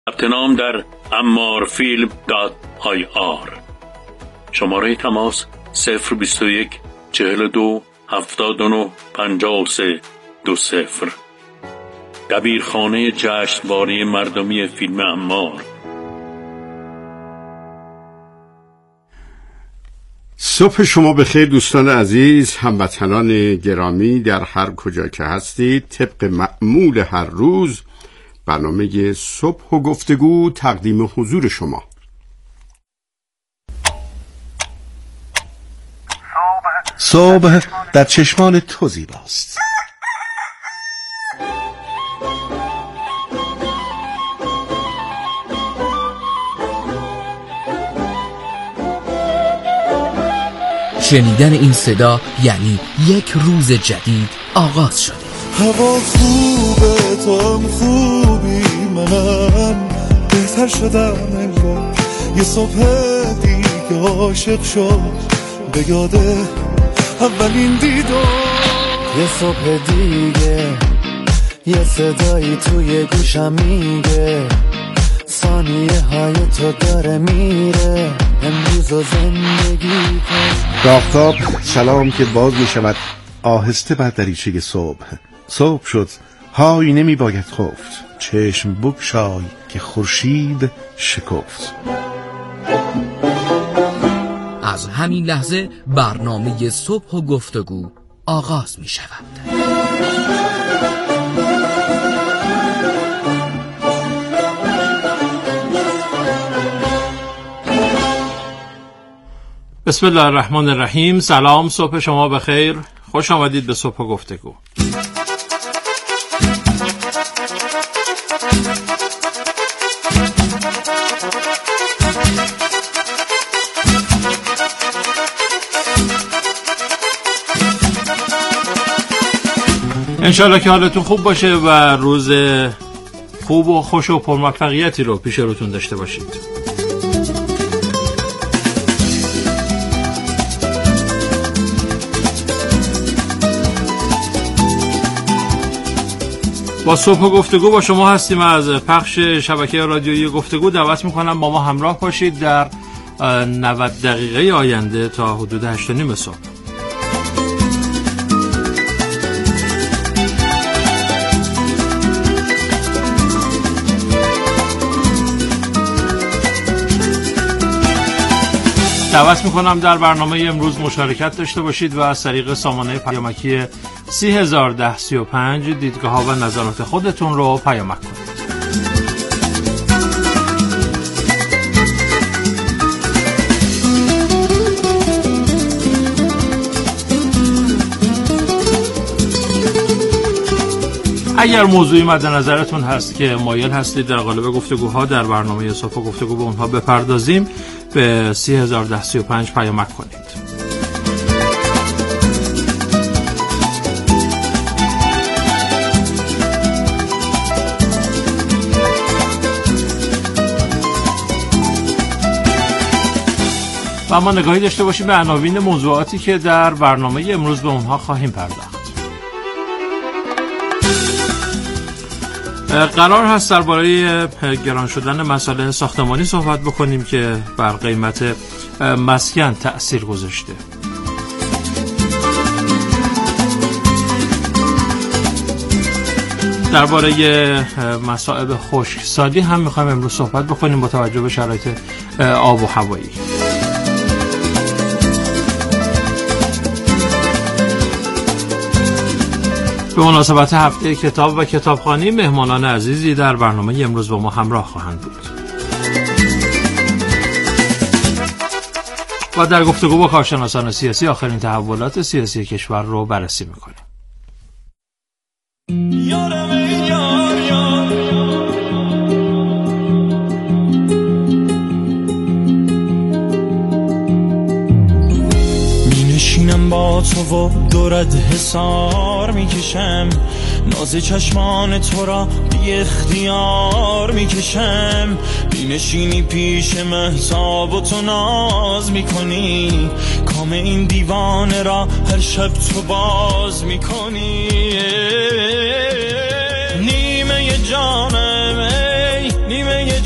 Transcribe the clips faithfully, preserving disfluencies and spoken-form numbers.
ثبت نام در امارفیلم دات آی آر. شماره تماس صفر بیست و یک چهل و دو هفتاد و نه پنجاه و سه دو صفر. دبیرخانه جشنواره مردمی فیلم امار. صبح شما بخیر دوستان عزیز، هموطنان گرامی در هر کجا که هستید. طبق معمول هر روز برنامه صبح و گفتگو تقدیم حضور شما. صبح در چشمان تو زیباست. شنیدن این صدا یعنی یک روز جدید آغاز شده. هوا خوبه، تو هم خوبی، منم بهتر شدم انگار. یه صبح دیگه عاشق شد به یاده اولین دیدار. یه صبح دیگه یه صدایی توی گوشم میگه ثانیه های تو داره میره، امروز و زندگی کن. آفتاب سلام که باز می شود آهسته بر دریچه صبح. صبح شد، های نمی باید خفت، چشم بگشای که خورشید شکفت. از همین لحظه برنامه صبح و گفتگو آغاز می شود. بسم الله الرحمن الرحیم. سلام، صبح شما بخیر، خوش آمدید به صبح و گفتگو. انشالله که حالتون خوب باشه و روز خوب و خوش و پرموفقیتی رو پیش روتون داشته باشید. با صبح و گفتگو با شما هستیم. از پخش شبکه رادیویی گفتگو دعوت میکنم با ما همراه باشید در نود دقیقه آینده تا حدود هشت و نیم صبح. دعوت میکنم در برنامه امروز مشارکت داشته باشید و از طریق سامانه پیامکی سی هزار ده سی و پنج دیدگاه ها و نظرات خودتون رو پیامک کنید. اگر موضوعی مد نظرتون هست که مایل هستید در قالب گفتگوها در برنامه صبح و گفتگو به اونها بپردازیم، به سی هزار ده سی و پنج پیامک کنید. و اما نگاهی داشته باشیم به عناوین موضوعاتی که در برنامه امروز به اونها خواهیم پرداخت. قرار هست درباره گران شدن مسائل ساختمانی صحبت بکنیم که بر قیمت مسکن تأثیر گذاشته. درباره مصائب خشکسالی هم میخوایم امروز صحبت بکنیم با توجه به شرایط آب و هوایی. به مناسبت هفته کتاب و کتابخوانی مهمانان عزیزی در برنامه امروز با ما همراه خواهند بود. و در گفتگو با کارشناسان سیاسی آخرین تحولات سیاسی کشور رو بررسی میکنیم. میشینم با تو و دورت حسار میکشم، ناز چشمان تو را بی اختیار میکشم. بینشینی پیش مهتاب و تو ناز میکنی، کام این دیوانه را هر شب تو باز میکنی. نیمه جانم ای نیمه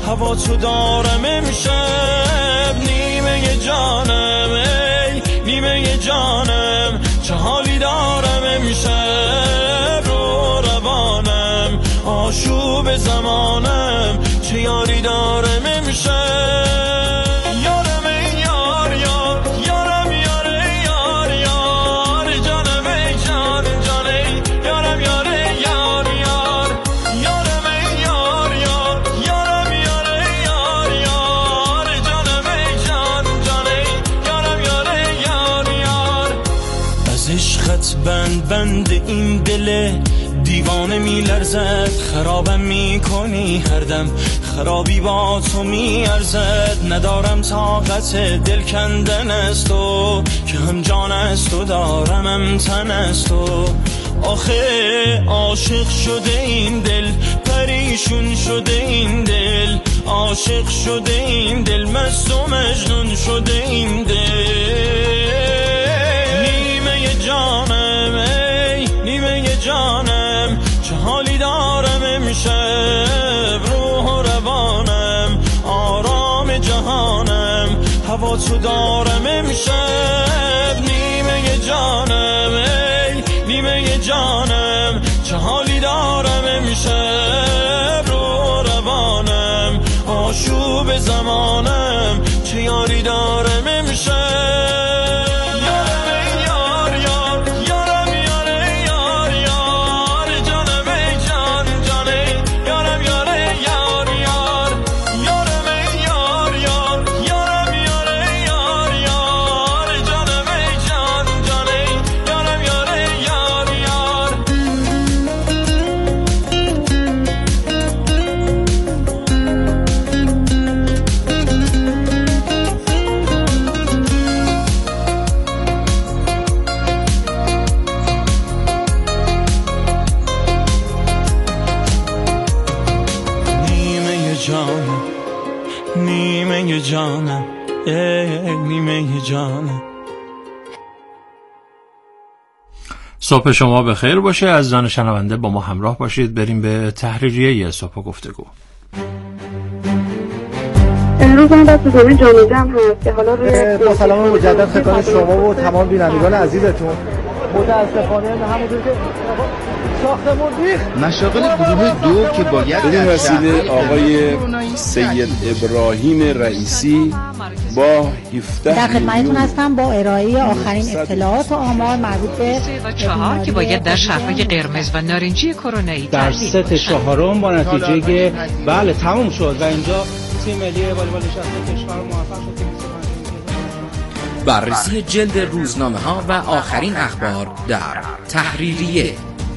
هوا تو دارم امشب، نیمه جانم ای نیمه جانم، چه حالی دارم امشب، رو روانم آشوب زمانم، چه یاری دارم امشب. بند بند این دل دیوانه می لرزد، خرابم می کنی هر دم، خرابی با تو می ارزد، ندارم طاقت دل کندن از تو، که هم جان از تو دارم هم تن از تو. آخه عاشق شده این دل، پریشون شده این دل، عاشق شده این دل، مست و مجنون شده این دل. نیمه جانم ای نیمه جانم، چه حالی دارم امشب، روح و روانم آرام جهانم، هوا تو دارم امشب. نیمه جانم ای نیمه جانم، چه حالی دارم امشب، روح و روانم آشوب زمانم، چه یاری دارم امشب. نیمه جانم ای نیمه جانم. صبح شما بخیر باشه عزیزان شنونده، با ما همراه باشید. بریم به تحریریه صبح گفتگو. امروز هم دست دومی جامعه جمع هست که حالا روی با سلام مجدد خدمت شما و تمام بینندگان عزیزتون. متاسفانه همونطور که ساختمون ریخت، مشاغل گروه دو که باید بدین وسیله آقای سید ابراهیم رئیسی با هفده در خدمتتون هستم با ارائه آخرین اطلاعات و آمار مربوط به چهار که باید در شهرهای قرمز و نارنجی کرونایی در سه چهارم با نتیجه بله تموم شد و اینجا تیم ملی والیبال نشسته کشور موفق شد. بررسی جلد روزنامه ها و آخرین اخبار در تحریریه.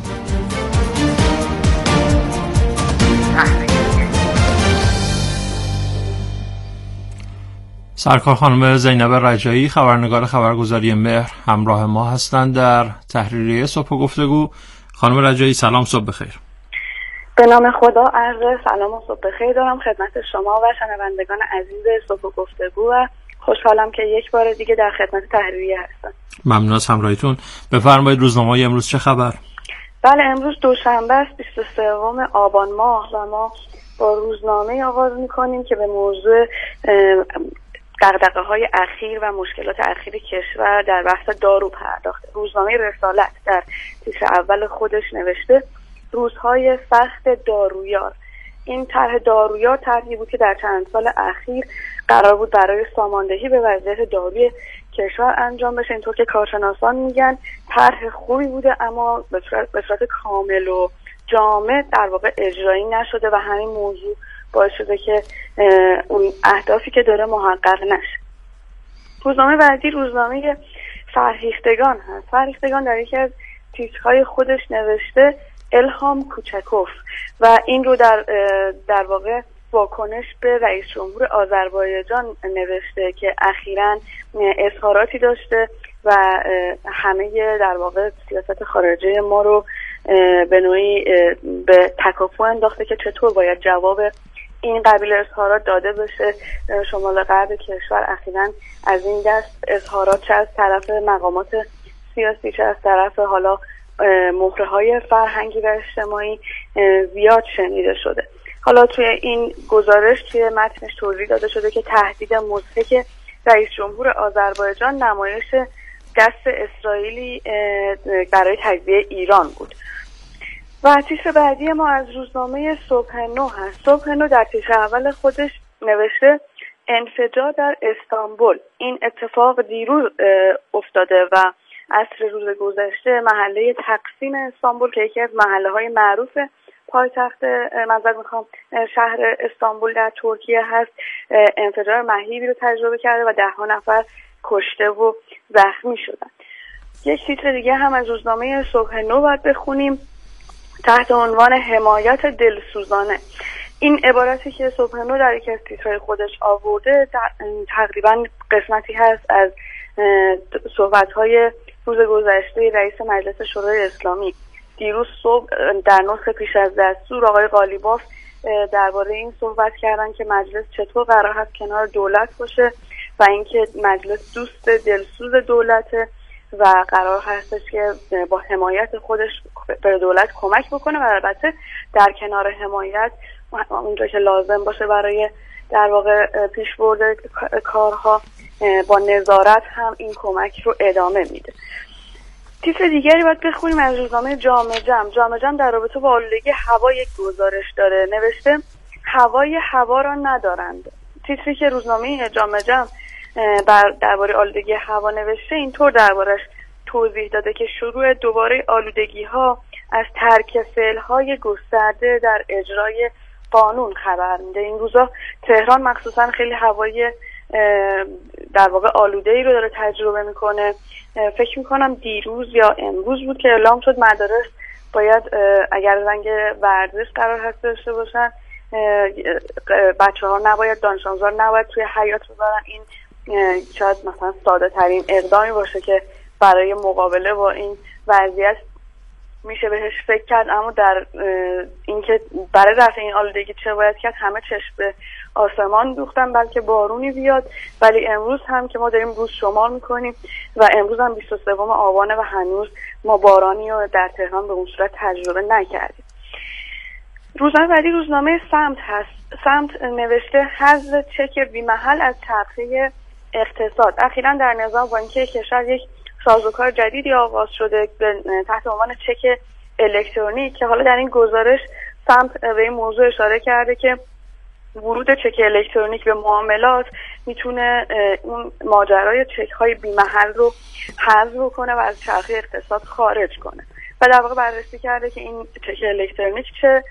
سرکار خانم زینب رجایی خبرنگار خبرگزاری مهر همراه ما هستند در تحریریه صبح گفتگو. خانم رجایی سلام، صبح بخیر. به نام خدا عرض سلام و صبح بخیر دارم خدمت شما و شنوندگان عزیز صبح گفتگو و خوشحالم که یک بار دیگه در خدمت تحریریه هستم. ممنون از همراهیتون. بفرمایید روزنامه امروز چه خبر؟ بله امروز دوشنبه است بیست و سوم آبان ماه و ما با روزنامه آغاز می‌کنیم که به موضوع دغدغه‌های اخیر و مشکلات اخیر کشور در بحث دارو پرداخته. روزنامه رسالت در تیتر اول خودش نوشته روزهای سخت دارویار. این طرح دارویار طرحی بود که در چند سال اخیر قرار بود برای ساماندهی به وضعیت داروی کشور انجام بشه. اینطور که کارشناسان میگن طرح خوبی بوده اما به صورت, به صورت کامل و جامع در واقع اجرایی نشده و همین موضوع باعث شده که اون اهدافی که داره محقق نشه. روزنامه بعدی روزنامه فرهیختگان هست. فرهیختگان در یکی از تیترهای خودش نوشته الهام کوچکوف و این رو در در واقع واکنش به رئیس جمهور آذربایجان نوشته که اخیراً اظهاراتی داشته و همه در واقع سیاست خارجه ما رو به نوعی به تکاپو انداخته که چطور باید جواب این قبیل اظهارات داده بشه. شمال غرب کشور اخیراً از این دست اظهارات چه از طرف مقامات سیاسی چه از طرف حالا مهره‌های فرهنگی و اجتماعی زیاد شنیده شده. حالا توی این گزارش توی متنش توضیح داده شده که تهدید مضحک رئیس جمهور آذربایجان نمایش دست اسرائیلی برای تجزیه ایران بود. و تیتر بعدی ما از روزنامه صبح نو هست. صبح نو در تیتر اول خودش نوشته انفجار در استانبول. این اتفاق دیروز افتاده و عصر روز گذشته محله تقسیم استانبول که یکی از محله های معروف پایتخت منظر میخوام شهر استانبول در ترکیه هست، انفجار مهیبی رو تجربه کرده و ده ها نفر کشته و زخمی شدن. یک تیتر دیگه هم از روزنامه صبح نو باید بخونیم تحت عنوان حمایت دلسوزانه. این عبارتی که صبح نو در یکی از تیترهای خودش آورده تقریبا قسمتی هست از صحبت‌های روز گذشته رئیس مجلس شورای اسلامی. دیروز صبح در نسخه پیش از دستور آقای قالیباف درباره این صحبت کردن که مجلس چطور قرار هست کنار دولت باشه و اینکه مجلس دوست دلسوز دولته و قرار هستش که با حمایت خودش به دولت کمک بکنه و البته در کنار حمایت اونجا که لازم باشه برای در واقع پیشبرد کارها با نظارت هم این کمک رو ادامه میده. تیتر دیگری باید بخونیم از روزنامه جامعه جمع. جامعه جمع در رابطه با آلودگی هوا یک گزارش داره، نوشته هوای هوا را ندارند. تیتری که روزنامه جامعه جمع درباره آلودگی هوا نوشته اینطور دربارش توضیح داده که شروع دوباره آلودگی ها از ترک فعل های گسترده در اجرای قانون خبر میده. این روزا تهران مخصوصا خیلی هوای در واقع آلوده‌ای رو داره تجربه میکنه. فکر میکنم دیروز یا امروز بود که اعلام شد مدارس باید اگر زنگ ورزش قرار هست داشته باشن بچه ها نباید، دانش آموزا نباید توی حیاط بذارن. این شاید مثلا ساده ترین اقدامی باشه که برای مقابله با این وضعیت میشه بهش فکر کرد، اما در اینکه برای رفع این آلودگی چه باید کرد همه چشم به آسمان دوختن بلکه بارونی بیاد، ولی امروز هم که ما داریم روز شمار میکنیم و امروز هم بیست و سوم آبانه و هنوز ما بارانی رو در تهران به اون صورت تجربه نکردیم. روزنامه بعدی روزنامه سمت هست. سمت نوشته حذف چک بی‌محل از چرخه اقتصاد. اخیراً در نظام بانکی کشور یک سازوکار جدیدی آغاز شده تحت عنوان چک الکترونیک که حالا در این گزارش سمت به این موضوع اشاره کرده که ورود چک الکترونیک به معاملات میتونه اون ماجرای چک های بی‌محل رو حذف کنه و از چرخه اقتصاد خارج کنه و در واقع بررسی کرده که این چک الکترونیک چه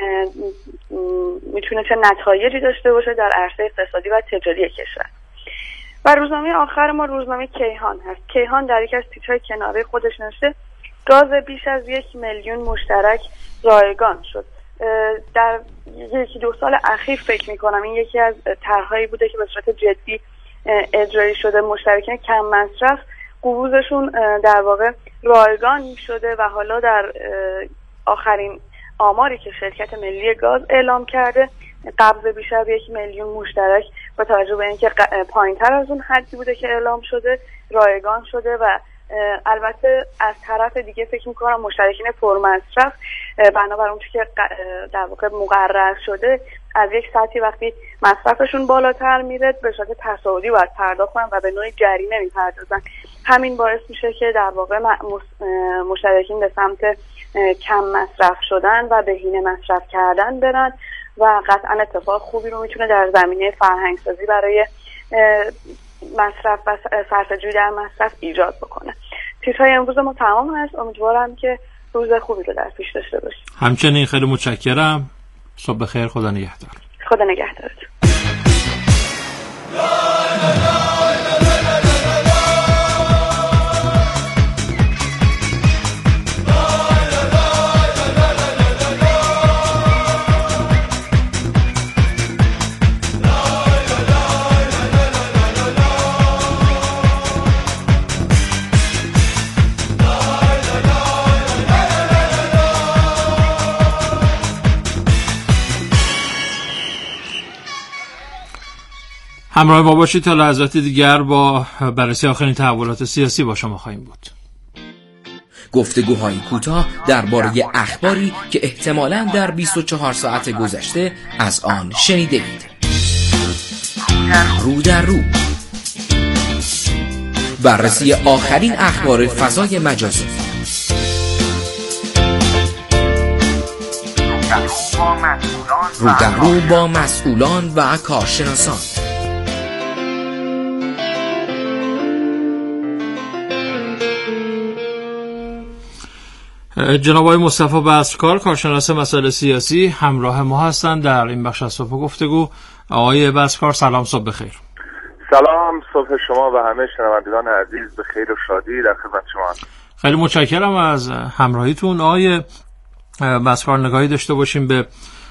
میتونه چه نتایجی داشته باشه در عرصه اقتصادی و تجاری کشور. و روزنامه آخر ما روزنامه کیهان هست. کیهان در یک از تیترهای کناره خودش نوشته گاز بیش از یک میلیون مشترک رایگان شد. در یکی دو سال اخیر فکر میکنم این یکی از طرحهایی بوده که به صورت جدی اجرایی شده. مشترکین کم مصرف قبوزشون در واقع رایگان شده و حالا در آخرین آماری که شرکت ملی گاز اعلام کرده قبض بیش از یک میلیون مشترک با توجه به اینکه پایین‌تر از اون حدی بوده که اعلام شده رایگان شده و البته از طرف دیگه فکر میکنم مشترکین پرمصرف بنابر اون که در واقع مقرر شده از یک ساعتی وقتی مصرفشون بالاتر میره به صورت تصاعدی باید پرداخت کنن و به نوعی جریمه میپردازن. همین باعث میشه که در واقع مشترکین به سمت کم مصرف شدن و بهینه مصرف کردن برن و قطعا اتفاق خوبی رو میتونه در زمینه فرهنگسازی برای مصرف و صرفه‌جویی در مصرف ایجاد بکنه. تیترهای امروز ما تمام هست. امیدوارم که روز خوبی رو در پیش داشته باشیم. همچنین خیلی متشکرم. صبح بخیر. خدا نگهدار. خدا نگهدارت. همراه ما باشید تا لحظات دیگر با بررسی آخرین تحولات سیاسی با شما خواهیم بود. گفتگوهای کوتاه درباره اخباری که احتمالاً در بیست و چهار ساعت گذشته از آن شنیده اید. رو در رو، بررسی آخرین اخبار فضای مجازی. رو در رو با مسئولان و کارشناسان. جناب آقای مصطفی بصرکار، کارشناس مسائل سیاسی، همراه ما هستند در این بخش از صبح گفتگو. آقای بصرکار سلام، صبح بخیر. سلام، صبح شما و همه شنوندگان عزیز به خیر و شادی در خدمت شما. خیلی متشکرم از همراهیتون. آقای بصرکار، نگاهی داشته باشیم به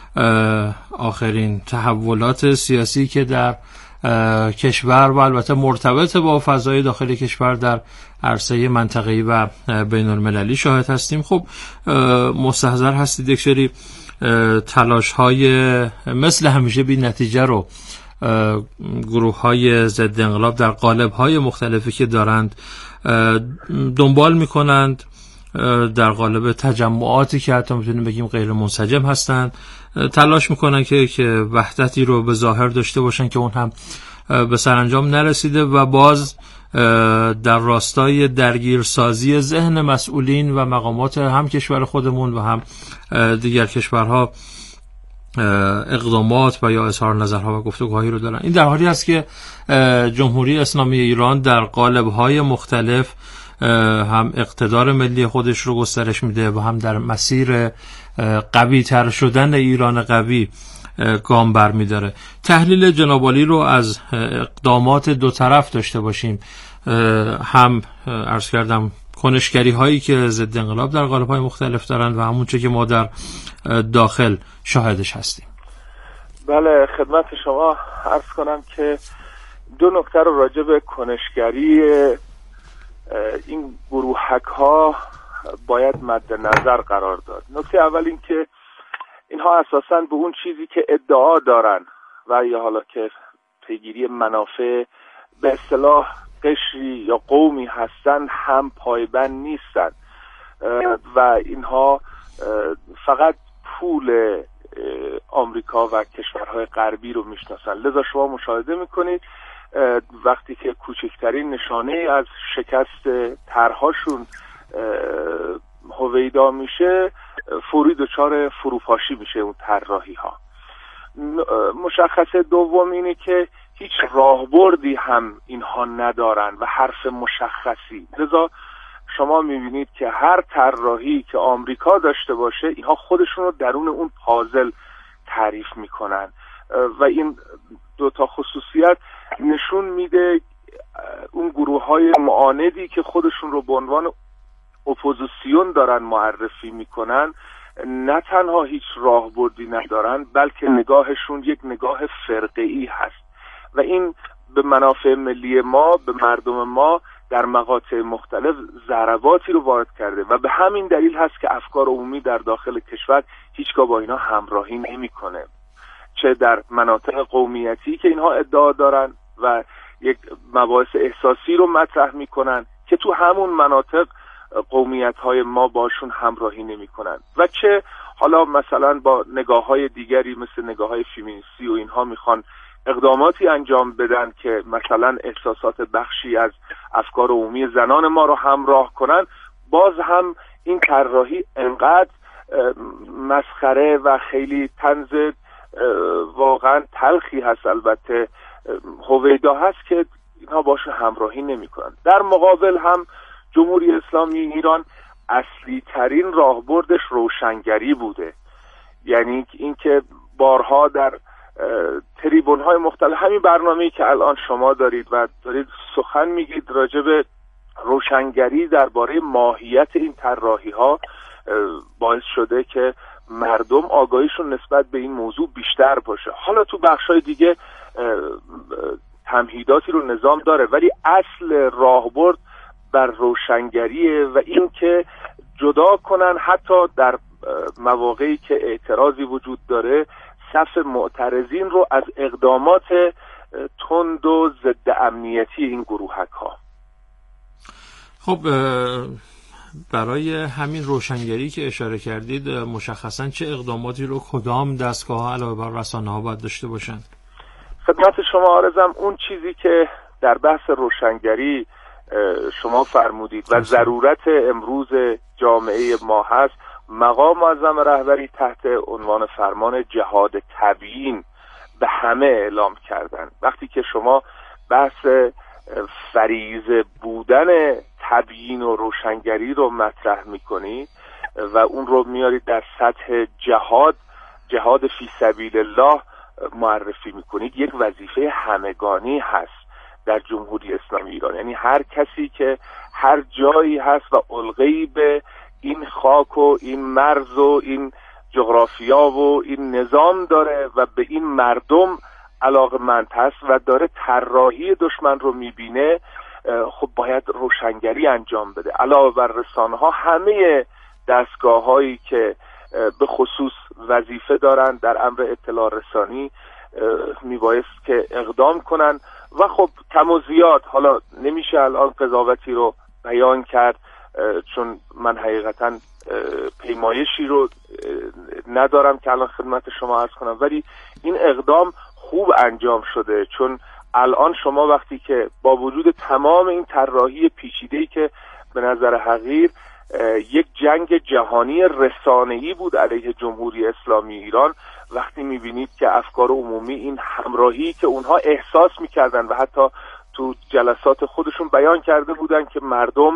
آخرین تحولات سیاسی که در کشور و البته مرتبط با فضای داخل کشور در عرصه منطقه‌ای و بین المللی شاهد هستیم. خب مستحضر هستید یک سری تلاش‌های مثل همیشه بی نتیجه رو گروه‌های ضد انقلاب در قالب‌های مختلفی که دارند دنبال می‌کنند، در قالب تجمعاتی که حتی میتونیم بگیم غیر منسجم هستند، تلاش میکنن که که وحدتی رو به ظاهر داشته باشن که اون هم به سرانجام نرسیده و باز در راستای درگیرسازی ذهن مسئولین و مقامات هم کشور خودمون و هم دیگر کشورها اقدامات و یا اظهار نظرها و گفتگوهایی رو دارن. این در حالی است که جمهوری اسلامی ایران در قالب‌های مختلف هم اقتدار ملی خودش رو گسترش میده و هم در مسیر قوی تر شدن ایران قوی گام بر میداره. تحلیل جناب عالی رو از اقدامات دو طرف داشته باشیم، هم عرض کردم کنشگری هایی که ضد انقلاب در قالب های مختلف دارن و همون چه که ما در داخل شاهدش هستیم. بله، خدمت شما عرض کنم که دو نکته رو راجع به کنشگری این گروهک ها باید مد نظر قرار داد. نکته اول این که اینها اساساً به اون چیزی که ادعا دارن و یا حالا که پیگیری منافع به اصطلاح قشری یا قومی هستن هم پایبند نیستن و اینها فقط پول آمریکا و کشورهای غربی رو میشناسن. لذا شما مشاهده میکنید وقتی که کوچکترین نشانه از شکست طرحهاشون هویدا میشه، فوری دچار فروپاشی میشه اون طراحی ها. مشخصه دوم اینه که هیچ راهبردی هم اینها ندارن و حرف مشخصی. لذا شما میبینید که هر طراحی که آمریکا داشته باشه اینها خودشون رو درون اون پازل تعریف میکنن و این دو تا خصوصیت نشون میده اون گروه های معاندی که خودشون رو به عنوان اپوزیسیون دارن معرفی میکنن نه تنها هیچ راهبردی ندارن بلکه نگاهشون یک نگاه فرقه‌ای هست و این به منافع ملی ما، به مردم ما در مقاطع مختلف ضرباتی رو وارد کرده و به همین دلیل هست که افکار عمومی در داخل کشور هیچگاه با اینا همراهی نمیکنه، چه در مناطق قومیتی که اینها ادعا دارن و یک مباحث احساسی رو مطرح میکنن که تو همون مناطق قومیت‌های ما باشون همراهی نمی‌کنن و چه حالا مثلا با نگاه‌های دیگری مثل نگاه‌های فیمینیستی و اینها میخوان اقداماتی انجام بدن که مثلا احساسات بخشی از افکار عمومی زنان ما رو همراه کنن، باز هم این طراحی انقدر مسخره و خیلی طنز واقعا تلخی هست، البته هویدا هست که اینها باشون همراهی نمی‌کنن. در مقابل هم جمهوری اسلامی ایران اصلی ترین راهبردش روشنگری بوده، یعنی اینکه بارها در تریبون های مختلف همین برنامه‌ای که الان شما دارید و دارید سخن میگید راجع به روشنگری درباره ماهیت این طراحی ها باعث شده که مردم آگاهیشون نسبت به این موضوع بیشتر باشه. حالا تو بخشای دیگه تمهیداتی رو نظام داره ولی اصل راهبرد بر روشنگریه و این که جدا کنن حتی در مواقعی که اعتراضی وجود داره صف معترضین رو از اقدامات تند و ضد امنیتی این گروهک ها. خب برای همین روشنگری که اشاره کردید مشخصاً چه اقداماتی رو کدام دستگاه‌ها علاوه بر رسانه‌ها باید داشته باشن؟ خدمت شما عرضم اون چیزی که در بحث روشنگری شما فرمودید و ضرورت امروز جامعه ما هست، مقام معظم رهبری تحت عنوان فرمان جهاد تبیین به همه اعلام کردن. وقتی که شما بحث فریضه بودن تبیین و روشنگری رو مطرح میکنید و اون رو میارید در سطح جهاد جهاد فی سبیل الله معرفی میکنید، یک وظیفه همگانی هست در جمهوری اسلامی ایران. یعنی هر کسی که هر جایی هست و علقه‌ای به این خاک و این مرز و این جغرافیا و این نظام داره و به این مردم علاقه‌مند هست و داره طراحی دشمن رو میبینه، خب باید روشنگری انجام بده. علاوه بر رسانه‌ها، همه دستگاه‌هایی که به خصوص وظیفه دارن در امر اطلاع رسانی میبایست که اقدام کنن و خب کم و زیاد، حالا نمیشه الان قضاوتی رو بیان کرد چون من حقیقتا پیمایشی رو ندارم که الان خدمت شما عرض کنم، ولی این اقدام خوب انجام شده. چون الان شما وقتی که با وجود تمام این طراحی پیچیده‌ای که به نظر حقیر یک جنگ جهانی رسانه‌ای بود علیه جمهوری اسلامی ایران، وقتی می‌بینید که افکار عمومی این همراهی که اونها احساس می‌کردن و حتی تو جلسات خودشون بیان کرده بودن که مردم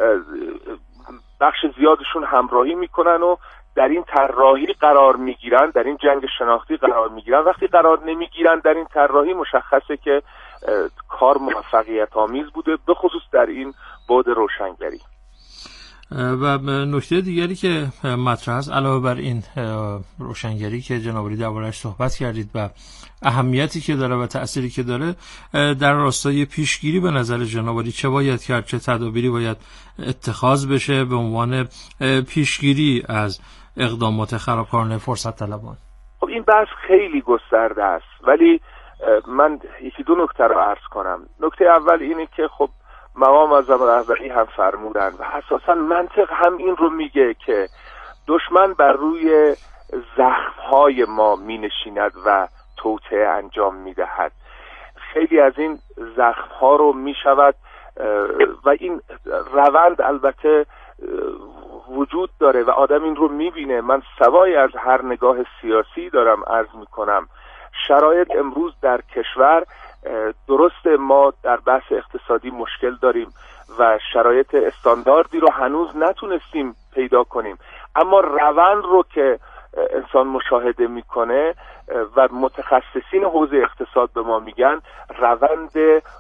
بخش زیادشون همراهی میکنن و در این طراحی قرار میگیرن، در این جنگ شناختی قرار میگیرن، وقتی قرار نمیگیرن در این طراحی مشخصه که کار موفقیت آمیز بوده، به خصوص در این بعد روشنگری. و نکته دیگری که مطرح است علاوه بر این روشنگری که جناب عالی درباره‌اش صحبت کردید و اهمیتی که داره و تأثیری که داره، در راستای پیشگیری به نظر جناب عالی چه باید کرد، چه تدابیری باید اتخاذ بشه به عنوان پیشگیری از اقدامات خرابکارانه فرصت طلبان؟ خب این بحث خیلی گسترده است، ولی من یکی دو نکته رو عرض کنم. نکته اول اینه که خب مقام معظم رهبری هم فرمودن و اساسا منطق هم این رو میگه که دشمن بر روی زخمهای ما می نشیند و توطئه انجام می دهد. خیلی از این زخمها رو می شود و این روند البته وجود داره و آدم این رو می بینه. من سوای از هر نگاه سیاسی دارم عرض می کنم، شرایط امروز در کشور درست ما در بحث اقتصادی مشکل داریم و شرایط استانداردی رو هنوز نتونستیم پیدا کنیم، اما روند رو که انسان مشاهده میکنه و متخصصین حوزه اقتصاد به ما میگن روند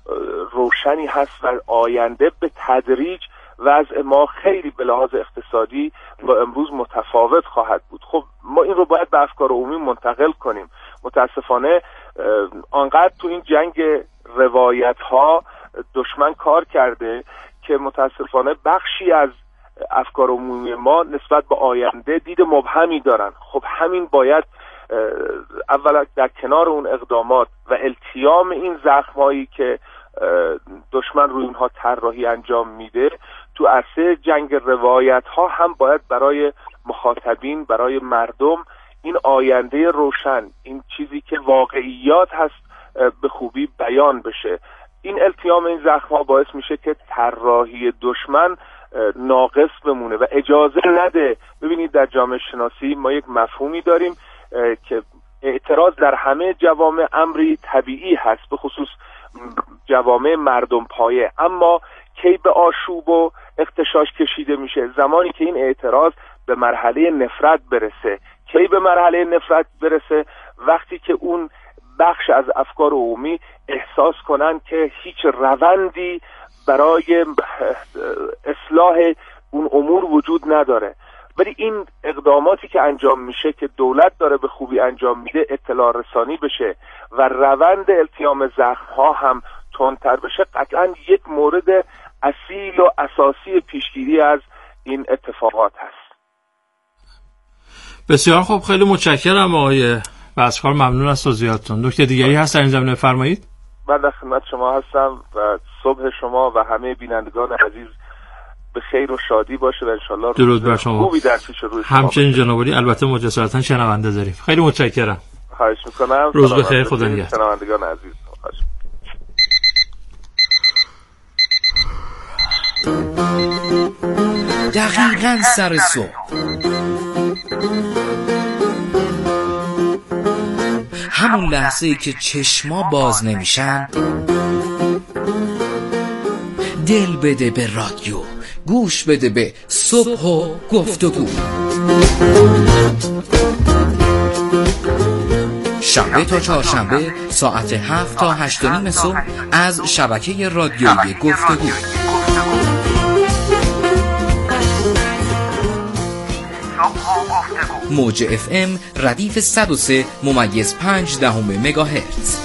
روشنی هست و آینده به تدریج وضع ما خیلی به لحاظ اقتصادی با امروز متفاوت خواهد بود. خب ما این رو باید به افکار عمومی منتقل کنیم. متاسفانه آنقدر تو این جنگ روایت ها دشمن کار کرده که متاسفانه بخشی از افکار عمومی ما نسبت به آینده دید مبهمی دارن. خب همین باید اولا در کنار اون اقدامات و التیام این زخمایی که دشمن روی اونها طراحی انجام میده، تو عرصه جنگ روایت ها هم باید برای مخاطبین، برای مردم این آینده روشن، این چیزی که واقعیات هست به خوبی بیان بشه. این التیام این زخم‌ها باعث میشه که طراحی دشمن ناقص بمونه و اجازه نده. ببینید در جامعه شناسی ما یک مفهومی داریم که اعتراض در همه جوامع امری طبیعی هست، به خصوص جوامع مردم پایه، اما کی به آشوب و اغتشاش کشیده میشه؟ زمانی که این اعتراض به مرحله نفرت برسه. کی به مرحله نفرت برسه؟ وقتی که اون بخش از افکار عمومی احساس کنن که هیچ روندی برای اصلاح اون امور وجود نداره. ولی این اقداماتی که انجام میشه که دولت داره به خوبی انجام میده، اطلاع رسانی بشه و روند التیام زخم‌ها هم تندتر بشه، قطعا یک مورد اصیل و اساسی پیشگیری از این اتفاقات هست. بسیار خوب، خیلی متشکرم آقای بسکار، ممنون از توضیحاتتون. نکته دیگری هست در این زمینه فرمایید؟ من در خدمت شما هستم و صبح شما و همه بینندگان عزیز به خیر و شادی باشه و انشالله درود بر شما. خوبی در پیش روی شما. همچنین جناب عالی، البته ما جسارتا شنونده داریم. خیلی متشکرم. خواهش میکنم. روز بخیر، خدا نگهدار. شنوندگان عزیز. خواهش. دقیقاً سر صبح همون لحظه ای که چشما باز نمیشن دل بده به رادیو، گوش بده به صبح و گفتگو. شنبه تا چهارشنبه ساعت هفت تا هشت و نیم صبح از شبکه رادیویی گفتگو. موج اف ام ردیف صد و سه ممیز پنج دهم مگاهرتز.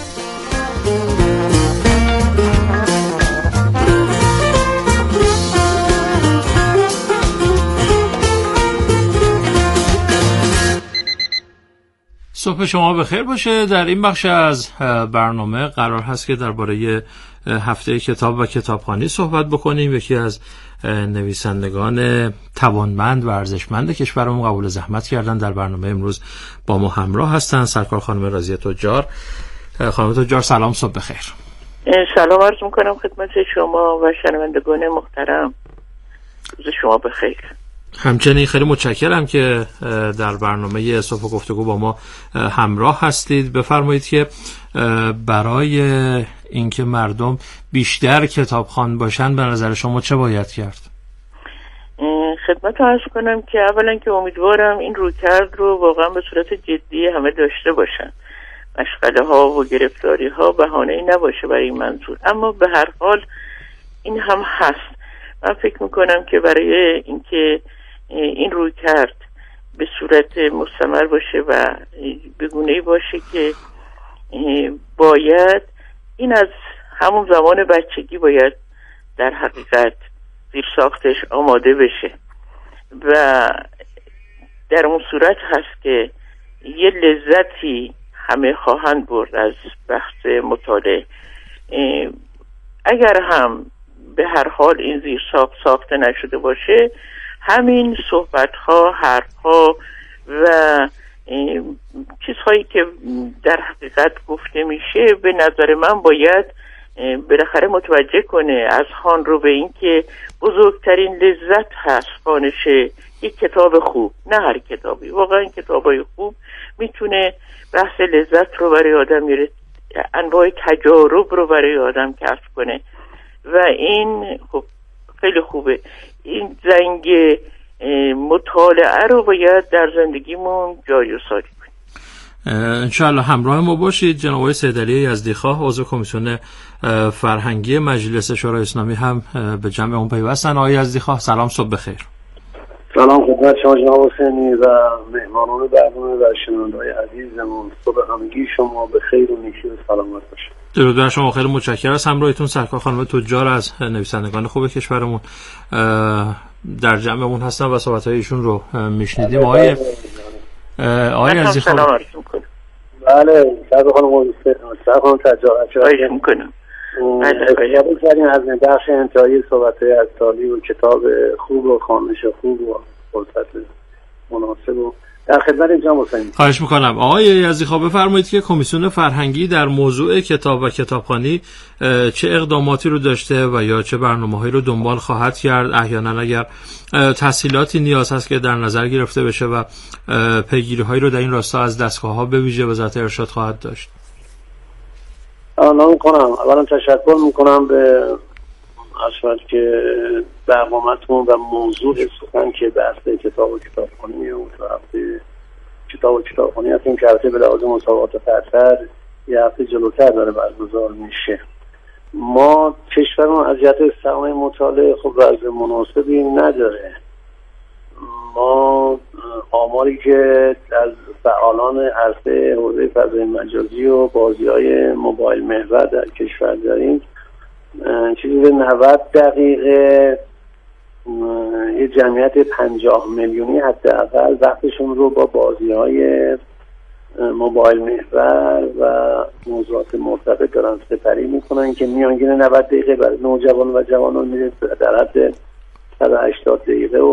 صبح شما بخیر باشه. در این بخش از برنامه قرار هست که درباره هفته کتاب و کتابخوانی صحبت بکنیم. یکی از نویسندگان توانمند و ارزشمند کشورمون قبول زحمت کردن در برنامه امروز با ما همراه هستن. سرکار خانم رازیه تجار. خانم تجار سلام، صبح بخیر. سلام عرض میکنم خدمت شما و شنوندگان محترم. روز شما بخیر. همچنین خیلی متشکرم که در برنامه صبح گفتگو با ما همراه هستید. بفرمایید که برای اینکه مردم بیشتر کتابخوان باشن به نظر شما چه باید کرد؟ خدمت عرض کنم که اولا که امیدوارم این رویکرد رو واقعا به صورت جدی همه داشته باشن. مشغله ها و گرفتاری ها بهانه‌ای نباشه برای این منظور، اما به هر حال این هم هست. من فکر میکنم که برای اینکه این روی کرد به صورت مستمر باشه و به گونه‌ای باشه که باید این از همون زمان بچگی باید در حقیقت زیر ساختش آماده بشه و در اون صورت هست که یه لذتی همه خواهند برد از بحث مطالعه. اگر هم به هر حال این زیر ساخت ساخته نشده باشه، همین صحبت ها، حرف ها و چیزهایی که در حقیقت گفته میشه به نظر من باید بالاخره متوجه کنه اذهان رو به این که بزرگترین لذت هست خوانش یک کتاب خوب، نه هر کتابی. واقعا کتابای خوب میتونه بحث لذت رو برای آدم میره، انواع تجارب رو برای آدم کسب کنه و این خب خیلی خوبه. این زنگ مطالعه رو باید در زندگیمون جایگزین کنیم. انشاءالله همراه ما باشید. جناب آقای سیدعلی یزدیخواه عضو کمیسیون فرهنگی مجلس شورای اسلامی هم به جمع اون پیوستن. آقای یزدیخواه سلام، صبح بخیر. سلام خدمت شما جناب حسینی و مهمانان برنامه و شنونده‌های عزیزمون. صبح همگی شما به خیر و نیکی و سلامت باشید. درود بر شما. خیلی متشکرم از همراهیتون. سرکار خانم تجار از نویسندگان خوب کشورمون در جمعمون هستن و صحبت‌های ایشون رو میشنیدیم. آقای آقای یزدیخواه. بله، سرکار خانم سرکار خانم تجار خواهش می‌کنم. قبول کردین از بخش انتهایی صحبت‌های از تالی و کتاب خوب و خوانش خوب و فرصت مناسب و در خدمت جناب حسینی. خواهش میکنم. آقای یزدیخواه بفرمایید که کمیسیون فرهنگی در موضوع کتاب و کتابخوانی چه اقداماتی رو داشته و یا چه برنامه‌هایی رو دنبال خواهد کرد، احیانا اگر تسهیلاتی نیاز هست که در نظر گرفته بشه و پیگیری‌هایی رو در این راستا از دستگاه‌ها به ویژه وزارت ارشاد خواهد داشت. آنها میکنم. اولا تشکر میکنم به اشوال که برنامه‌تون و موضوع سخن که بحث کتاب و کتابخوانی و هفته کتاب و کتابخوانی هستیم که هفته به لحاظ مسابقات فرصت یه هفته جلوتر داره برگزار میشه. ما کشورمون از جهت سرمایه مطالعه خب وضع مناسبی نداره. ما آماری که از فعالان عرصه حوزه فضای مجازی و بازی‌های موبایل محور در کشور داریم چیزی به نود دقیقه یه جمعیت پنجاه میلیونی حداقل وقتشون رو با بازی‌های موبایل محور و موضوعات مرتبط دارن سپری میکنن که میانگین نود دقیقه برای نوجوان و جوانان میره در حد صد و هشتاد دقیقه و